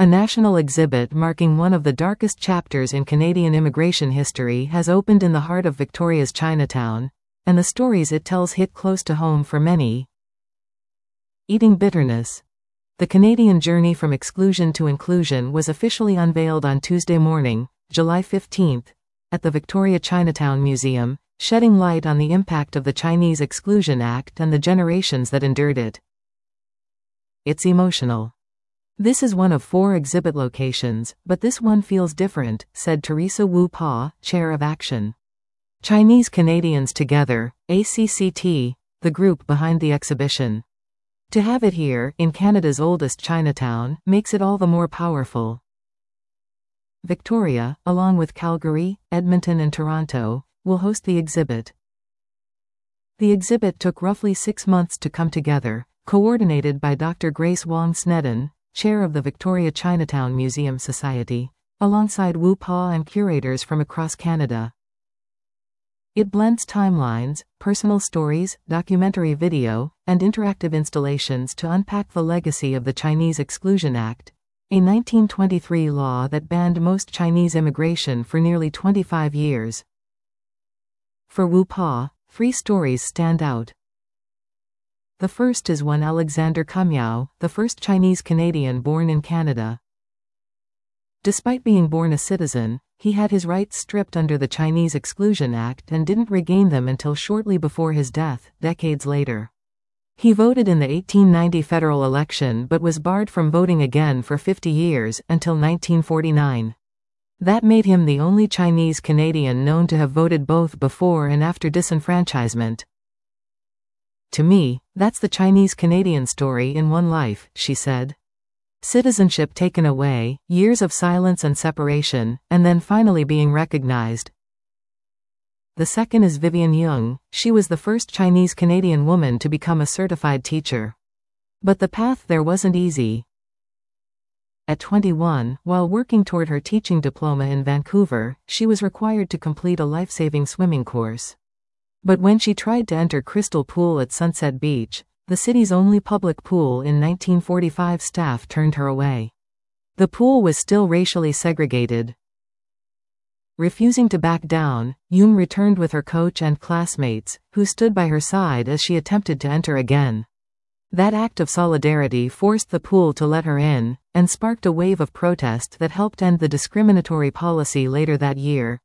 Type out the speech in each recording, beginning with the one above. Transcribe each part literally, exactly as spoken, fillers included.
A national exhibit marking one of the darkest chapters in Canadian immigration history has opened in the heart of Victoria's Chinatown, and the stories it tells hit close to home for many. Eating bitterness. The Canadian journey from exclusion to inclusion was officially unveiled on Tuesday morning, July fifteenth, at the Victoria Chinatown Museum, shedding light on the impact of the Chinese Exclusion Act and the generations that endured it. It's emotional. This is one of four exhibit locations, but this one feels different, said Teresa Wu Pa, chair of Action Chinese Canadians Together, A C C T, the group behind the exhibition. To have it here, in Canada's oldest Chinatown, makes it all the more powerful. Victoria, along with Calgary, Edmonton and Toronto, will host the exhibit. The exhibit took roughly six months to come together, coordinated by Doctor Grace Wong Snedden, chair of the Victoria Chinatown Museum Society, alongside Wu Pa and curators from across Canada. It blends timelines, personal stories, documentary video, and interactive installations to unpack the legacy of the Chinese Exclusion Act, a nineteen twenty-three law that banned most Chinese immigration for nearly twenty-five years. For Wu Pa, three stories stand out. The first is one Alexander Kumyao, the first Chinese Canadian born in Canada. Despite being born a citizen, he had his rights stripped under the Chinese Exclusion Act and didn't regain them until shortly before his death, decades later. He voted in the eighteen ninety federal election but was barred from voting again for fifty years, until nineteen forty-nine. That made him the only Chinese Canadian known to have voted both before and after disenfranchisement. To me, that's the Chinese Canadian story in one life, she said. Citizenship taken away, years of silence and separation, and then finally being recognized. The second is Vivian Young. She was the first Chinese Canadian woman to become a certified teacher. But the path there wasn't easy. At twenty-one, while working toward her teaching diploma in Vancouver, she was required to complete a life-saving swimming course. But when she tried to enter Crystal Pool at Sunset Beach, the city's only public pool in nineteen forty-five, staff turned her away. The pool was still racially segregated. Refusing to back down, Young returned with her coach and classmates, who stood by her side as she attempted to enter again. That act of solidarity forced the pool to let her in, and sparked a wave of protest that helped end the discriminatory policy later that year.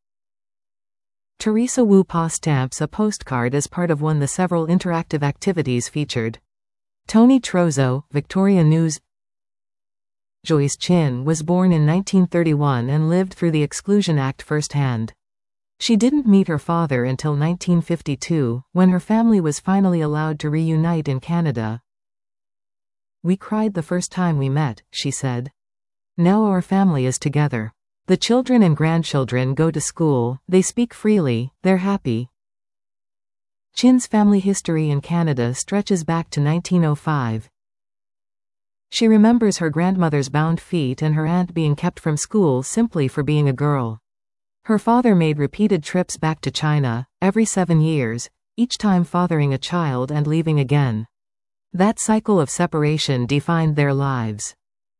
Teresa Wu Pa stamps a postcard as part of one of the several interactive activities featured. Tony Trozo, Victoria News. Joyce Chin was born in nineteen thirty-one and lived through the Exclusion Act firsthand. She didn't meet her father until nineteen fifty-two, when her family was finally allowed to reunite in Canada. "We cried the first time we met," she said. "Now our family is together. The children and grandchildren go to school, they speak freely, they're happy." Chin's family history in Canada stretches back to nineteen oh five. She remembers her grandmother's bound feet and her aunt being kept from school simply for being a girl. Her father made repeated trips back to China, every seven years, each time fathering a child and leaving again. That cycle of separation defined their lives.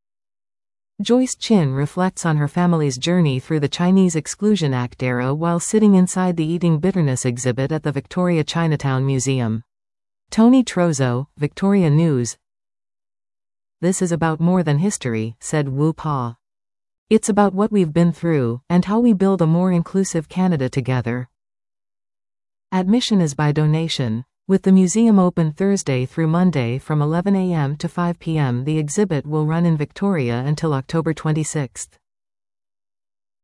Joyce Chin reflects on her family's journey through the Chinese Exclusion Act era while sitting inside the Eating Bitterness exhibit at the Victoria Chinatown Museum. Tony Trozo, Victoria News. "This is about more than history," said Wu Pa. "It's about what we've been through, and how we build a more inclusive Canada together." Admission is by donation. With the museum open Thursday through Monday from eleven a m to five p m, the exhibit will run in Victoria until October twenty-sixth.